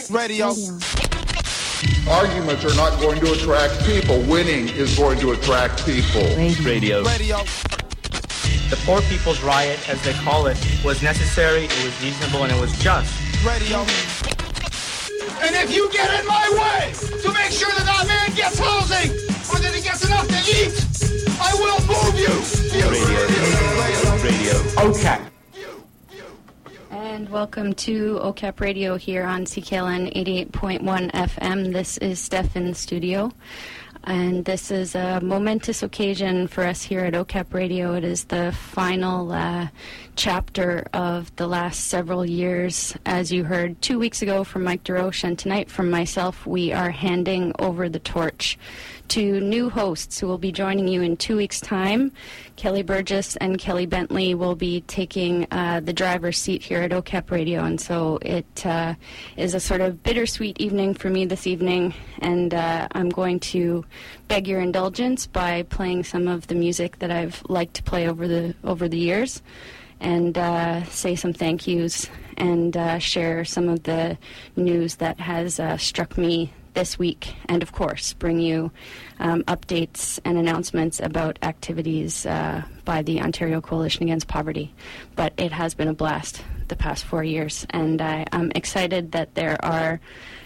Radio. Arguments are not going to attract people. Winning is going to attract people. Radio. The Poor People's Riot, as they call it, was necessary, it was reasonable, and it was just. Radio. And if you get in my way to make sure that that man gets housing or that he gets enough to eat, I will move you. Radio. OCAP. And welcome to OCAP Radio here on CKLN 88.1 FM. This is Steph in the studio. And this is a momentous occasion for us here at OCAP Radio. It is the final chapter of the last several years. As you heard 2 weeks ago from Mike DeRoche, and tonight from myself, we are handing over the torch to new hosts who will be joining you in 2 weeks' time. Kelly Burgess and Kelly Bentley will be taking the driver's seat here at OCAP Radio, and so it is a sort of bittersweet evening for me this evening, and I'm going to beg your indulgence by playing some of the music that I've liked to play over the years, and say some thank yous and share some of the news that has struck me this week, and of course bring you updates and announcements about activities by the Ontario Coalition Against Poverty. But it has been a blast the past 4 years, and I'm excited that there are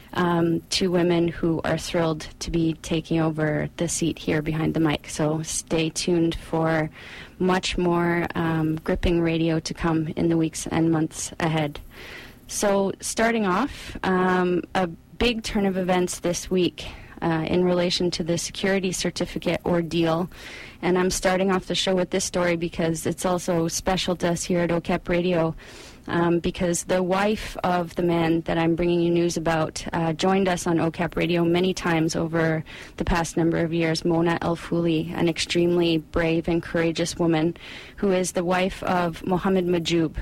two women who are thrilled to be taking over the seat here behind the mic. So stay tuned for much more gripping radio to come in the weeks and months ahead. So starting off, a big turn of events this week in relation to the security certificate ordeal. And I'm starting off the show with this story because it's also special to us here at OCAP Radio, because the wife of the man that I'm bringing you news about joined us on OCAP Radio many times over the past number of years. Mona El-Fouli, an extremely brave and courageous woman who is the wife of Mohamed Majoub.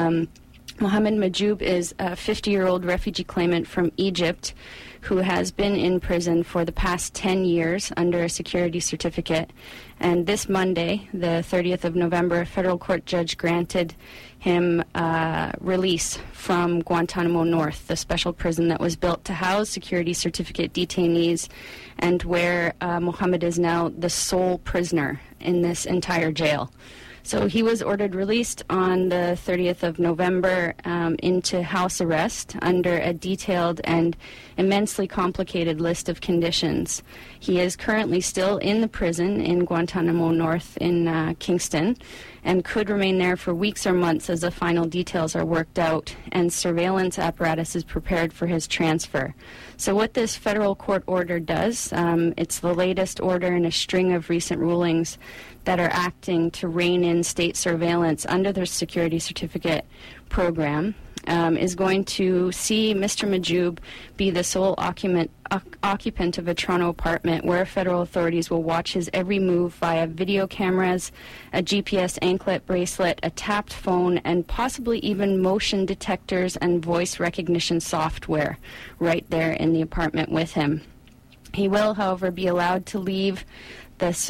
Mohamed Majoub is a 50-year-old refugee claimant from Egypt who has been in prison for the past 10 years under a security certificate. And this Monday, the 30th of November, a federal court judge granted him release from Guantanamo North, the special prison that was built to house security certificate detainees, and where Mohamed is now the sole prisoner in this entire jail. So he was ordered released on the 30th of November into house arrest under a detailed and immensely complicated list of conditions. He is currently still in the prison in Guantanamo North in Kingston and could remain there for weeks or months as the final details are worked out and surveillance apparatus is prepared for his transfer. So what this federal court order does, it's the latest order in a string of recent rulings that are acting to rein in state surveillance under the security certificate program, is going to see Mr. Majoub be the sole occupant of a Toronto apartment where federal authorities will watch his every move via video cameras, a GPS anklet bracelet, a tapped phone, and possibly even motion detectors and voice recognition software right there in the apartment with him. He will, however, be allowed to leave this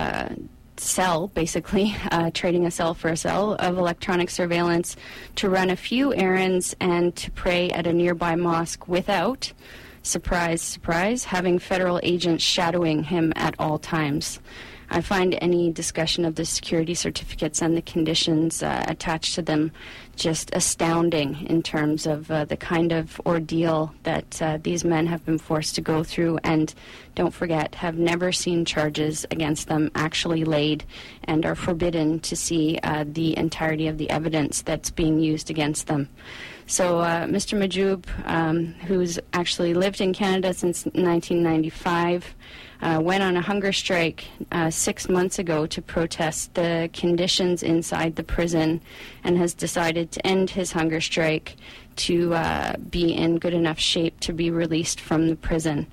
cell, basically, trading a cell for a cell of electronic surveillance to run a few errands and to pray at a nearby mosque without, surprise, surprise, having federal agents shadowing him at all times. I find any discussion of the security certificates and the conditions attached to them just astounding in terms of the kind of ordeal that these men have been forced to go through, and don't forget, have never seen charges against them actually laid and are forbidden to see the entirety of the evidence that's being used against them. So Mr. Majoub, who's actually lived in Canada since 1995, went on a hunger strike 6 months ago to protest the conditions inside the prison and has decided to end his hunger strike to be in good enough shape to be released from the prison.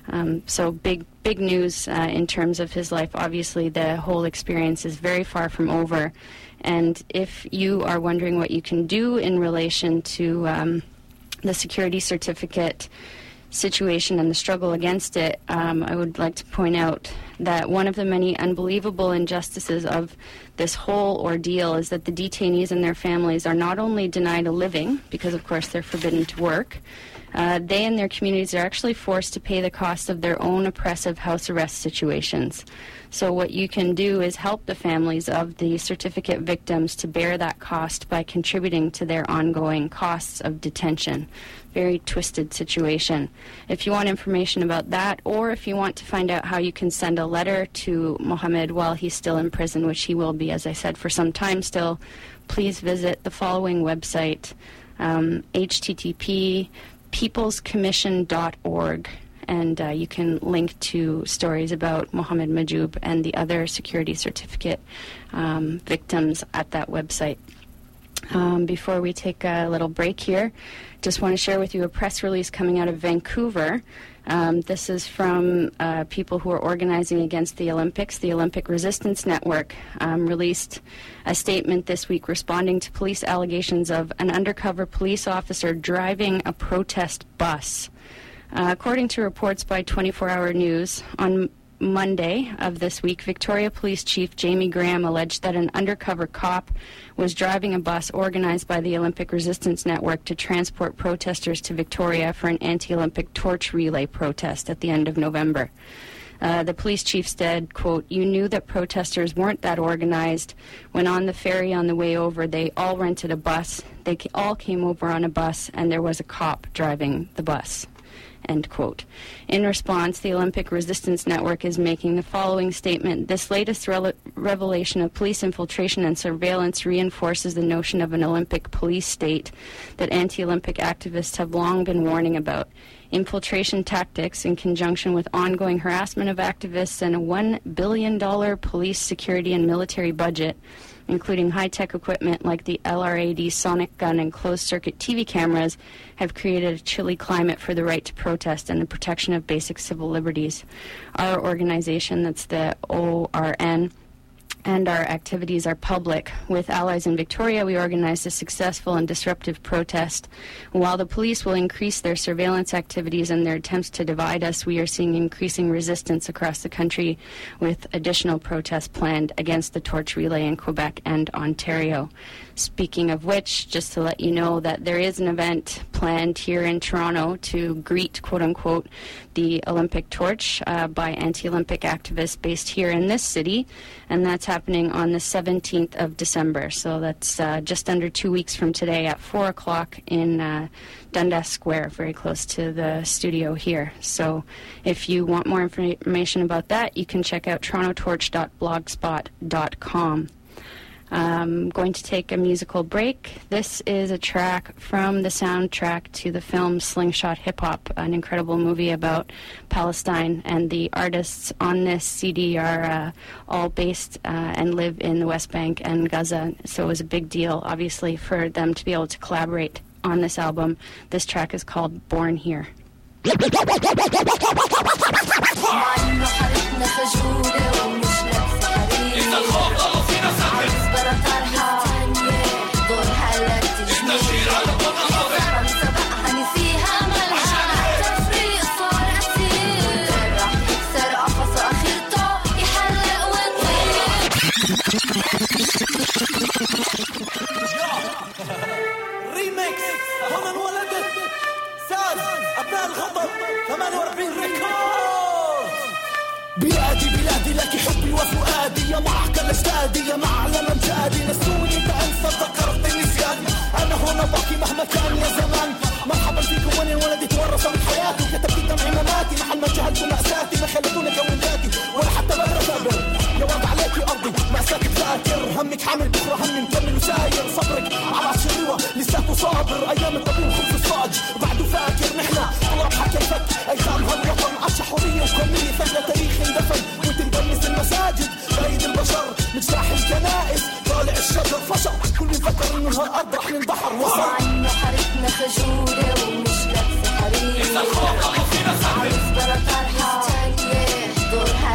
So big news in terms of his life. Obviously, the whole experience is very far from over. And if you are wondering what you can do in relation to the security certificate situation and the struggle against it, I would like to point out that one of the many unbelievable injustices of this whole ordeal is that the detainees and their families are not only denied a living, because of course they're forbidden to work, They and their communities are actually forced to pay the cost of their own oppressive house arrest situations. So what you can do is help the families of the certificate victims to bear that cost by contributing to their ongoing costs of detention. Very twisted situation. If you want information about that, or if you want to find out how you can send a letter to Mohammed while he's still in prison, which he will be, as I said, for some time still, please visit the following website, http peoplescommission.org. And you can link to stories about Mohammed Majoub and the other security certificate victims at that website. Before we take a little break here, just want to share with you a press release coming out of Vancouver. This is from people who are organizing against the Olympics. The Olympic Resistance Network released a statement this week responding to police allegations of an undercover police officer driving a protest bus. According to reports by 24-Hour News, on Monday of this week, Victoria Police Chief Jamie Graham alleged that an undercover cop was driving a bus organized by the Olympic Resistance Network to transport protesters to Victoria for an anti-Olympic torch relay protest at the end of November. The police chief said, quote, "You knew that protesters weren't that organized. When on the ferry on the way over, they all rented a bus. They all came over on a bus, and there was a cop driving the bus." End quote. In response, the Olympic Resistance Network is making the following statement. This latest revelation of police infiltration and surveillance reinforces the notion of an Olympic police state that anti-Olympic activists have long been warning about. Infiltration tactics, in conjunction with ongoing harassment of activists and a $1 billion police security and military budget, including high-tech equipment like the LRAD sonic gun and closed-circuit TV cameras, have created a chilly climate for the right to protest and the protection of basic civil liberties. Our organization, that's the ORN, and our activities are public. With allies in Victoria, we organized a successful and disruptive protest. While the police will increase their surveillance activities and their attempts to divide us, we are seeing increasing resistance across the country with additional protests planned against the torch relay in Quebec and Ontario. Speaking of which, just to let you know that there is an event planned here in Toronto to greet, quote-unquote, the Olympic torch by anti-Olympic activists based here in this city, and that's happening on the 17th of December. So that's just under 2 weeks from today at 4 o'clock in Dundas Square, very close to the studio here. So if you want more information about that, you can check out torontotorch.blogspot.com. I'm going to take a musical break. This is a track from the soundtrack to the film Slingshot Hip Hop, an incredible movie about Palestine, and the artists on this CD are all based and live in the West Bank and Gaza, so it was a big deal, obviously, for them to be able to collaborate on this album. This track is called Born Here. ريميكس هون انولدت ساد ابناء الغضب 48 ريكورد. بلادي لك حبي وفؤادي يا معقل اجدادي يا معلم امجادي نسوني تنسى ذكرت نسياني انا هنا باقي مهما كان يا زمان. مرحبا فيكم وانا ولدي تورث من حياتي كتبت دمعي مماتي محل ما جهلت مأساتي ما خلتوني كون ذاتي ولا حتى بقدر اصبر يا وضع عليكي ارضي مأساتك ذاكر همك حامل بكره همي مكمل وساير صبرك على شروه لساته صابر ايام الطبيب خبز الصاج بعده فاكر نحنا طلاب حكى الفك ايام هالوطن عاش حريه وكميه فجاه تاريخ اندفن وانت مدنس المساجد بايد البشر مجتاح الكنائس طالع الشجر فشر كل يفكر انه هالارض رح ننبحر وصل عنا حارتنا خجوله ومش لابسه حرير عايز بلا طرحه دورها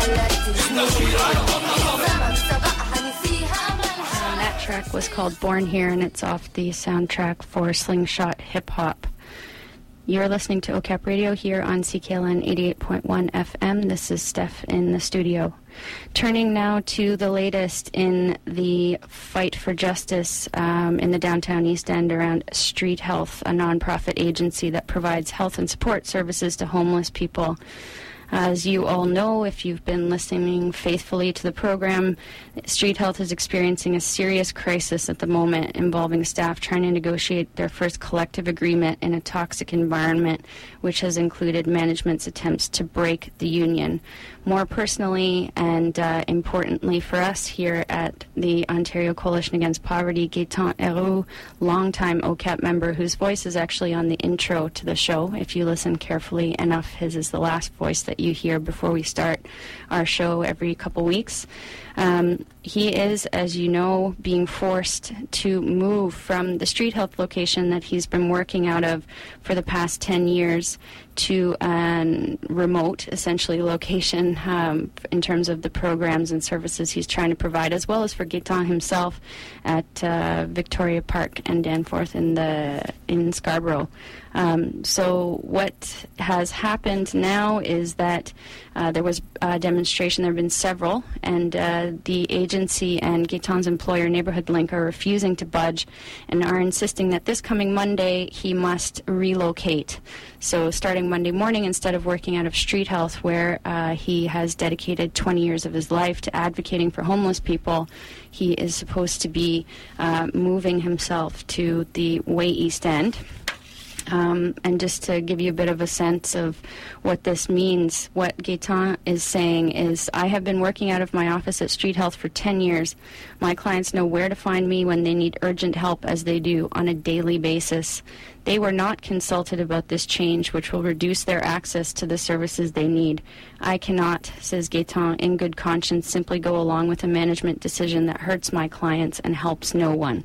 That track was called Born Here, and it's off the soundtrack for Slingshot Hip Hop. You're listening to OCAP Radio here on CKLN 88.1 FM. This is Steph in the studio. Turning now to the latest in the fight for justice in the downtown East End around Street Health, a nonprofit agency that provides health and support services to homeless people. As you all know, if you've been listening faithfully to the program, Street Health is experiencing a serious crisis at the moment involving staff trying to negotiate their first collective agreement in a toxic environment, which has included management's attempts to break the union. More personally and importantly for us here at the Ontario Coalition Against Poverty, Gaetan Héroux, longtime OCAP member whose voice is actually on the intro to the show. If you listen carefully enough, his is the last voice that you hear before we start our show every couple weeks. He is, as you know, being forced to move from the Street Health location that he's been working out of for the past 10 years to a remote, essentially, location in terms of the programs and services he's trying to provide, as well as for Gaetan himself at Victoria Park and Danforth in Scarborough. So what has happened now is that there was a demonstration, there have been several, and the agency and Gaetan's employer, Neighborhood Link, are refusing to budge and are insisting that this coming Monday he must relocate. So starting Monday morning, instead of working out of Street Health, where he has dedicated 20 years of his life to advocating for homeless people, he is supposed to be moving himself to the Way East End. And just to give you a bit of a sense of what this means, what Gaetan is saying is, I have been working out of my office at Street Health for 10 years. My clients know where to find me when they need urgent help, as they do on a daily basis. They were not consulted about this change, which will reduce their access to the services they need. I cannot, says Gaetan, in good conscience, simply go along with a management decision that hurts my clients and helps no one.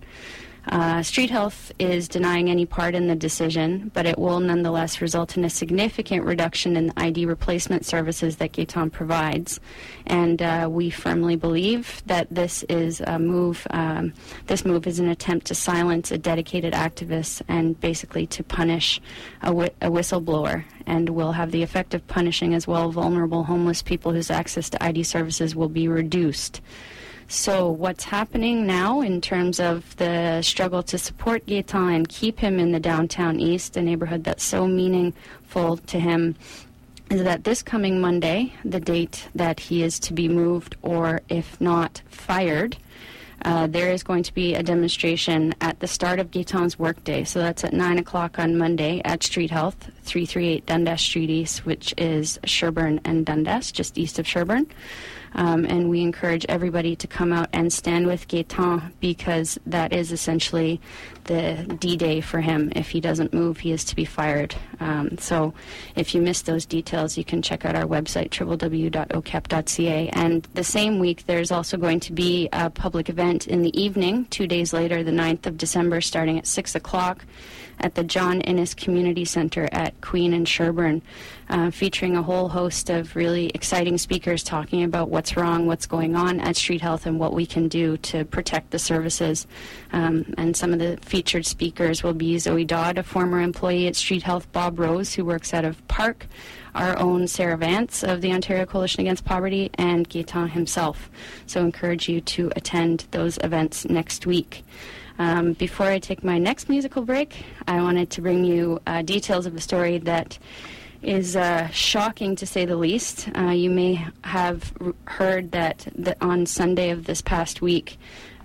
Street Health is denying any part in the decision, but it will nonetheless result in a significant reduction in the ID replacement services that Gaetan provides. And we firmly believe that this is a move. This move is an attempt to silence a dedicated activist and basically to punish a whistleblower, and will have the effect of punishing as well vulnerable homeless people whose access to ID services will be reduced. So what's happening now in terms of the struggle to support Gaetan and keep him in the downtown East, a neighborhood that's so meaningful to him, is that this coming Monday, the date that he is to be moved or, if not, fired, there is going to be a demonstration at the start of Gaetan's workday. So that's at 9 o'clock on Monday at Street Health, 338 Dundas Street East, which is Sherbourne and Dundas, just east of Sherbourne. And we encourage everybody to come out and stand with Gaetan, because that is essentially the D-Day for him. If he doesn't move, he is to be fired. So if you missed those details, you can check out our website, www.ocap.ca. And the same week, there's also going to be a public event in the evening, 2 days later, the 9th of December, starting at 6 o'clock. At the John Innes Community Centre at Queen and Sherbourne, featuring a whole host of really exciting speakers talking about what's wrong, what's going on at Street Health, and what we can do to protect the services. And some of the featured speakers will be Zoe Dodd, a former employee at Street Health, Bob Rose, who works out of Park, our own Sarah Vance of the Ontario Coalition Against Poverty, and Gaetan himself. So I encourage you to attend those events next week. Before I take my next musical break, I wanted to bring you details of a story that is shocking, to say the least. You may have heard that on Sunday of this past week,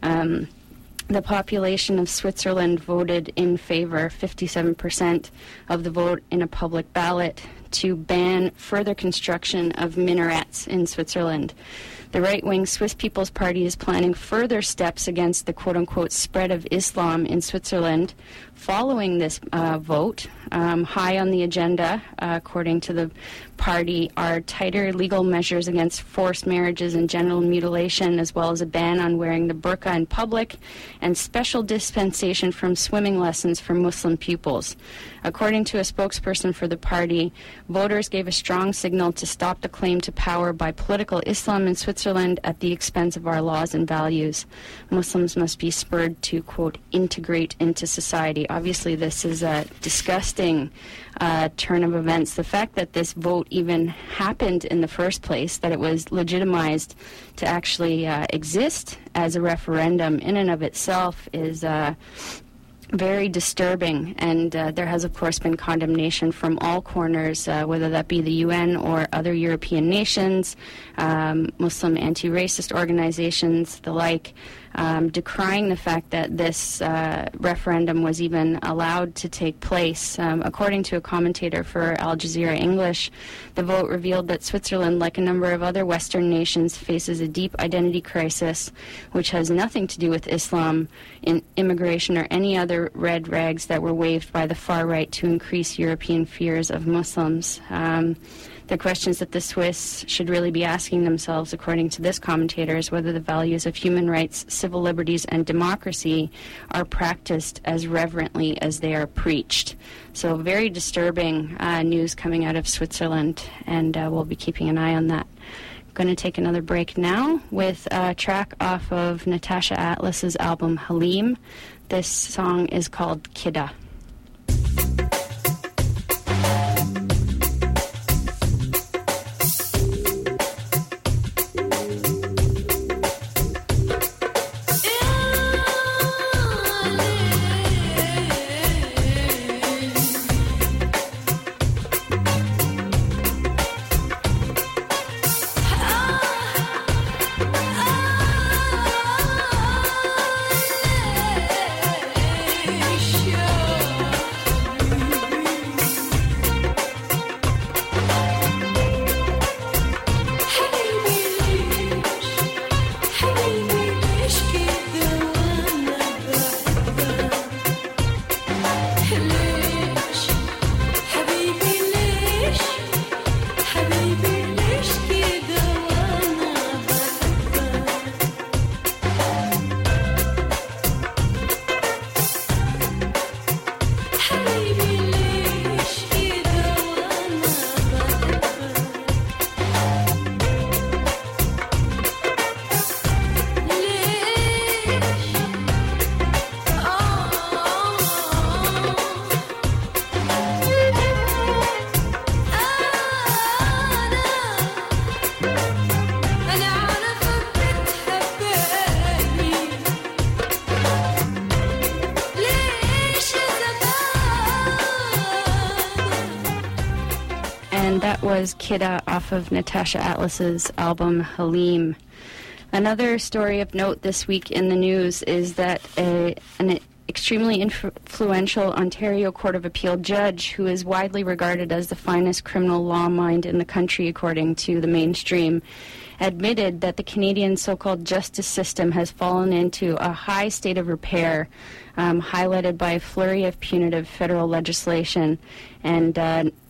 the population of Switzerland voted in favor, 57% of the vote in a public ballot, to ban further construction of minarets in Switzerland. The right-wing Swiss People's Party is planning further steps against the quote-unquote spread of Islam in Switzerland following this vote. High on the agenda, according to the party, are tighter legal measures against forced marriages and genital mutilation, as well as a ban on wearing the burqa in public and special dispensation from swimming lessons for Muslim pupils. According to a spokesperson for the party, voters gave a strong signal to stop the claim to power by political Islam in Switzerland at the expense of our laws and values. Muslims must be spurred to, quote, integrate into society. Obviously, this is a disgusting turn of events. The fact that this vote even happened in the first place, that it was legitimized to actually exist as a referendum in and of itself is very disturbing, and there has of course been condemnation from all corners, whether that be the UN or other European nations, Muslim anti-racist organizations, the like, decrying the fact that this referendum was even allowed to take place. According to a commentator for Al Jazeera English, the vote revealed that Switzerland, like a number of other Western nations, faces a deep identity crisis, which has nothing to do with Islam, immigration, or any other red rags that were waved by the far right to increase European fears of Muslims. The questions that the Swiss should really be asking themselves, according to this commentator, is whether the values of human rights, civil liberties, and democracy are practiced as reverently as they are preached. So very disturbing news coming out of Switzerland, and we'll be keeping an eye on that. I'm going to take another break now with a track off of Natasha Atlas's album Halim. This song is called Kida. Was Kida off of Natasha Atlas's album Halim. Another story of note this week in the news is that an extremely influential Ontario Court of Appeal judge, who is widely regarded as the finest criminal law mind in the country according to the mainstream, admitted that the Canadian so-called justice system has fallen into a high state of repair, highlighted by a flurry of punitive federal legislation and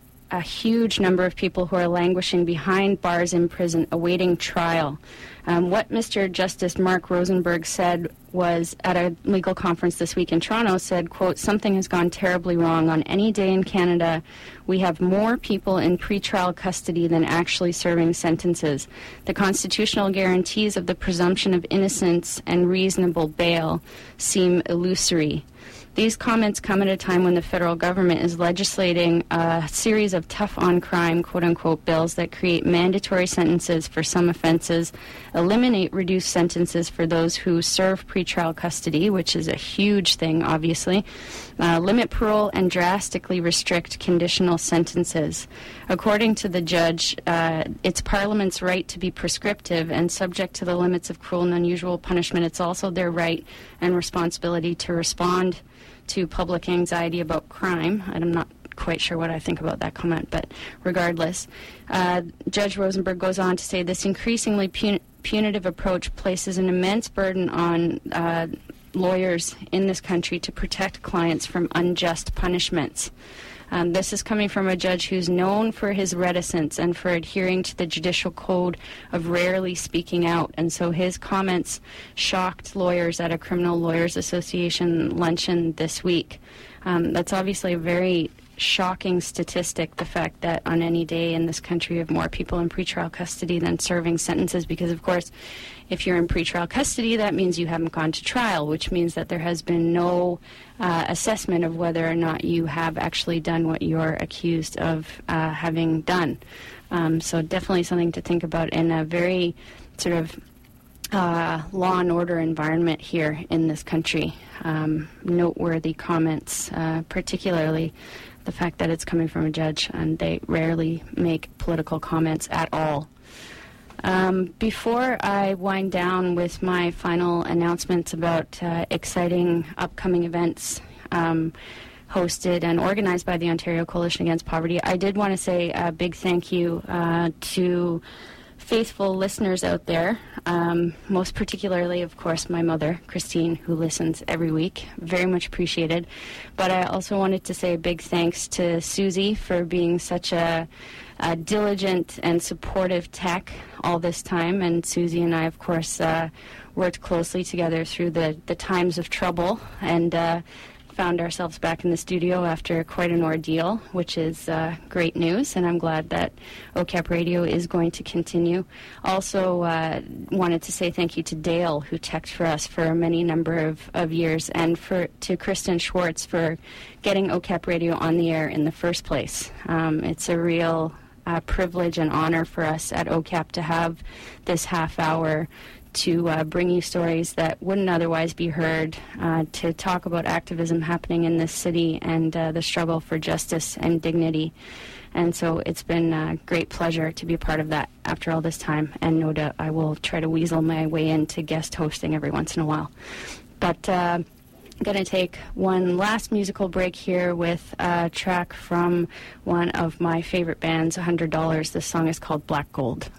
a huge number of people who are languishing behind bars in prison awaiting trial. What Mr. Justice Mark Rosenberg said was, at a legal conference this week in Toronto, said, quote, "Something has gone terribly wrong. On any day in Canada, we have more people in pretrial custody than actually serving sentences. The constitutional guarantees of the presumption of innocence and reasonable bail seem illusory." These comments come at a time when the federal government is legislating a series of tough-on-crime, quote-unquote, bills that create mandatory sentences for some offenses, eliminate reduced sentences for those who serve pretrial custody, which is a huge thing, obviously, limit parole, and drastically restrict conditional sentences. According to the judge, it's Parliament's right to be prescriptive and subject to the limits of cruel and unusual punishment. It's also their right and responsibility to respond to public anxiety about crime. I'm not quite sure what I think about that comment, but regardless, Judge Rosenberg goes on to say this increasingly punitive approach places an immense burden on lawyers in this country to protect clients from unjust punishments. This is coming from a judge who's known for his reticence and for adhering to the judicial code of rarely speaking out. And so his comments shocked lawyers at a Criminal Lawyers Association luncheon this week. That's obviously a very shocking statistic, the fact that on any day in this country we have more people in pretrial custody than serving sentences, because, of course, if you're in pretrial custody, that means you haven't gone to trial, which means that there has been no assessment of whether or not you have actually done what you're accused of having done. So definitely something to think about in a very sort of law and order environment here in this country. Noteworthy comments, particularly the fact that it's coming from a judge, and they rarely make political comments at all. Before I wind down with my final announcements about exciting upcoming events hosted and organized by the Ontario Coalition Against Poverty, I did want to say a big thank you to faithful listeners out there, most particularly, of course, my mother, Christine, who listens every week. Very much appreciated. But I also wanted to say a big thanks to Susie for being such a diligent and supportive tech all this time. And Susie and I, of course, worked closely together through the times of trouble, and found ourselves back in the studio after quite an ordeal, which is great news, and I'm glad that OCAP Radio is going to continue. Also wanted to say thank you to Dale, who teched for us for many number of years, and to Kristen Schwartz for getting OCAP Radio on the air in the first place. It's a real privilege and honor for us at OCAP to have this half hour to bring you stories that wouldn't otherwise be heard, to talk about activism happening in this city and the struggle for justice and dignity. And so it's been a great pleasure to be a part of that after all this time, and no doubt I will try to weasel my way into guest hosting every once in a while. But I'm going to take one last musical break here with a track from one of my favorite bands, $100. This song is called Black Gold.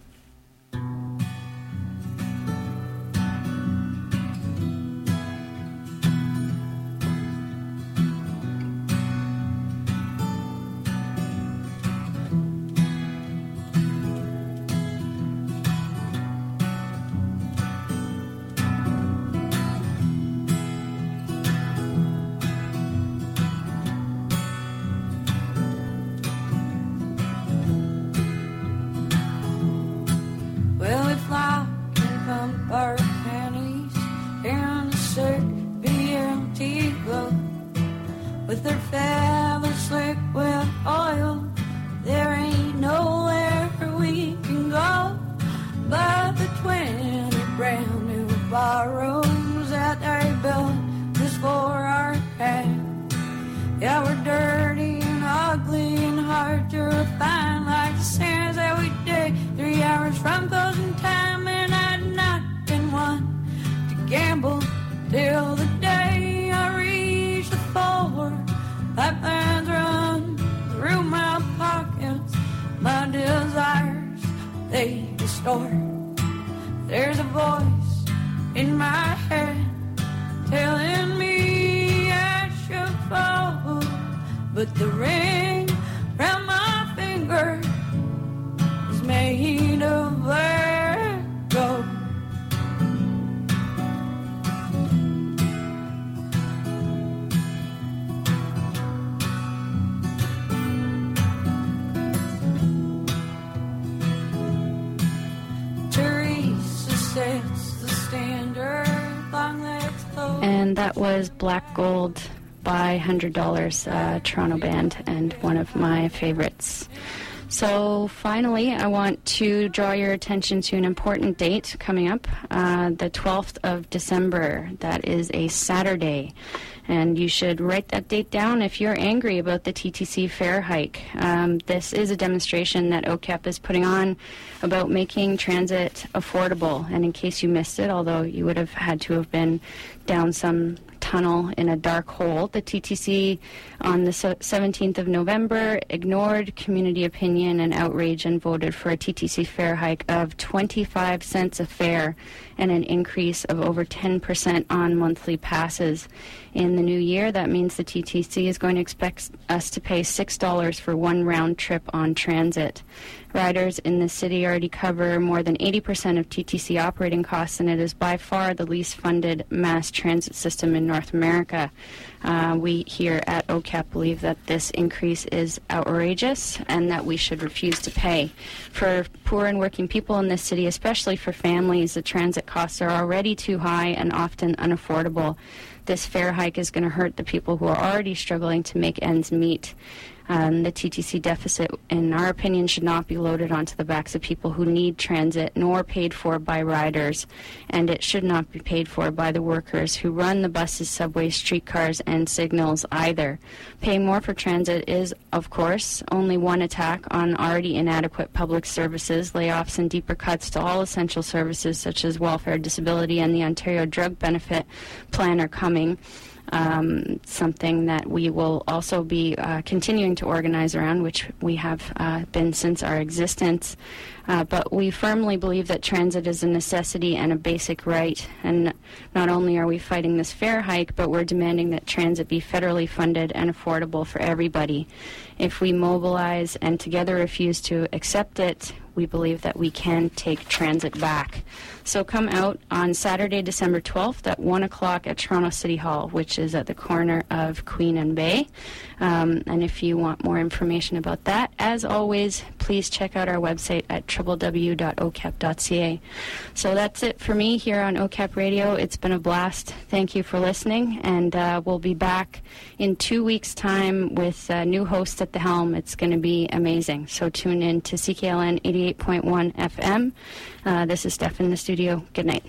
With their feathers slick with oil, there ain't nowhere we can go but the 20 brand new barrooms that they built just for our kind. Yeah, we're dirty and ugly and hard to find, like the sands that we dig 3 hours from closing time, and I'd not been one to gamble till the day I reach the forward. Pipelines run through my pockets, my desires they distort. There's a voice in my head telling me I should fall, but the ring round my finger is made of black gold. And that was Black Gold by $100, Toronto band, and one of my favorites. So finally, I want to draw your attention to an important date coming up, the 12th of December. That is a Saturday. And you should write that date down if you're angry about the TTC fare hike. This is a demonstration that OCAP is putting on about making transit affordable. And in case you missed it, although you would have had to have been down some tunnel in a dark hole, the TTC on the 17th of November ignored community opinion and outrage and voted for a TTC fare hike of 25 cents a fare and an increase of over 10% on monthly passes. In the new year. That means the TTC is going to expect us to pay $6 for one round trip on transit. Riders in the city already cover more than 80% of TTC operating costs, and it is by far the least funded mass transit system in North America. We here at OCAP believe that this increase is outrageous and that we should refuse to pay. For poor and working people in this city, especially for families, the transit costs are already too high and often unaffordable. This fare hike is going to hurt the people who are already struggling to make ends meet. The TTC deficit, in our opinion, should not be loaded onto the backs of people who need transit, nor paid for by riders. And it should not be paid for by the workers who run the buses, subways, streetcars, and signals either. Paying more for transit is, of course, only one attack on already inadequate public services. Layoffs and deeper cuts to all essential services such as welfare, disability, and the Ontario Drug Benefit Plan are coming. Something that we will also be continuing to organize around, which we have been since our existence. But we firmly believe that transit is a necessity and a basic right. And not only are we fighting this fare hike, but we're demanding that transit be federally funded and affordable for everybody. If we mobilize and together refuse to accept it, we believe that we can take transit back. So come out on Saturday, December 12th at 1 o'clock at Toronto City Hall, which is at the corner of Queen and Bay. And if you want more information about that, as always, please check out our website at www.ocap.ca. So that's it for me here on OCAP Radio. It's been a blast. Thank you for listening, and we'll be back in 2 weeks' time with a new host at the helm. It's going to be amazing. So tune in to CKLN 88.1 FM. This is Steph in the studio. Good night.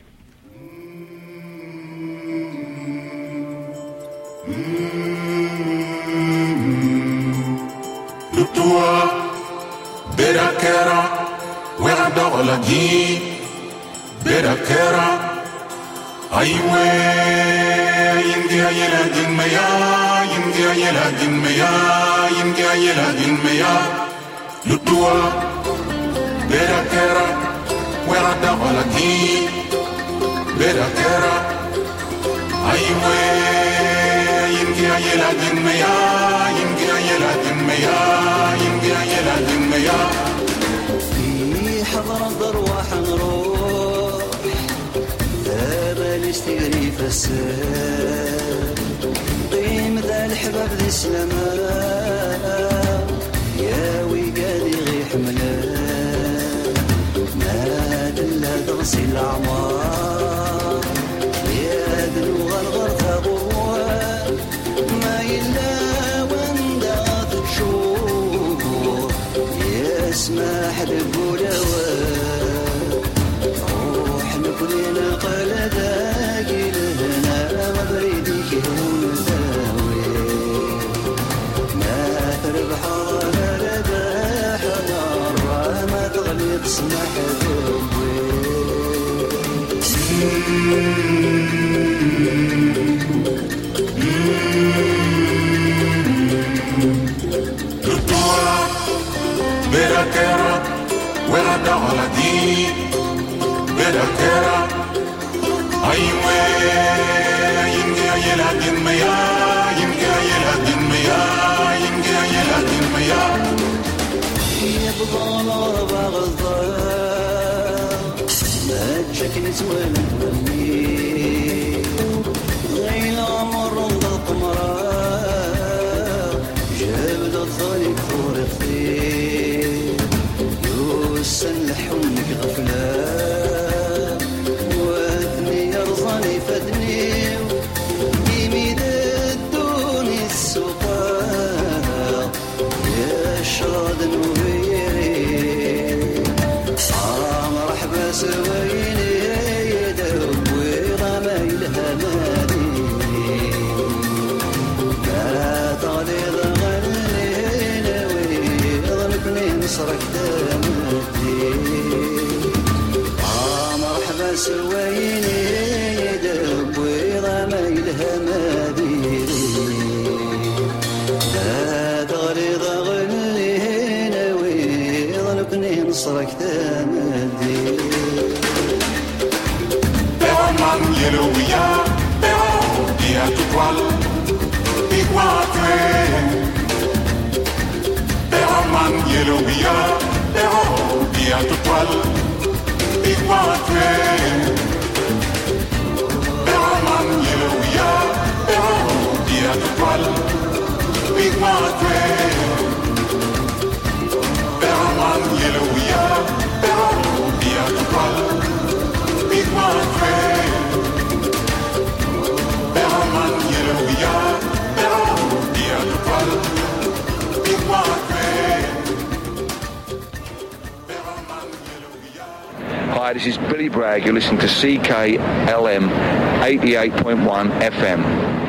Lutua, Berakera, where Dogolagi, Berakera, Aiwe, India Yela Dinmaya, India Yela Dinmaya, India Yela Dinmaya, Lutua, Berakera, where Dogolagi, Berakera, Aiwe, India Yela Dinmaya, India Yela Dinmaya, India Yela Dinmaya. في حضر الضرواح نروح بلاش تجري في السير قيم ذا الحباب ذي السلامة يا ويقادي غي حملة ما دلها تغسل الأعمار يا دلوغ الغرفة قوة ما يلا وندغ تشوف يسمح لبولوات روح نكلنا قلداك لهنا وبريدك ونساوي ما تربح ولا ربح نار ما تغلي تسمح ذوي Berakera, where Dogolagi, Berakera, Aiwe, India Yela Dinmaya, India Yela Dinmaya, India Yela Dinmaya. يبغى الغربة غضاء ما تشكل زوال تولي غير عمر القمرة جابد الطريق فورختي يوسن لحونك غفلة وثني يرضاني فدني قيمي دوني السوقات يا شراد نوبيري مرحبا سويني يدوي غمايل هناني لا تغليظ غنينا ويظنكني نصرك دامتي مرحبا سويني يدوي غمايل هناني لا تغليظ غنينا ويظنكني نصرك دامتي Pero man yellow ya, pero dia dia tu poil, iguatre. Pero man yellow bia, pero dia tu poil, iguatre. Pero man yellow bia, pero dia tu poil, iguatre. Pero man yellow bia, pero dia tu poil, iguatre. Hi, this is Billy Bragg. You're listening to CKLM 88.1 FM.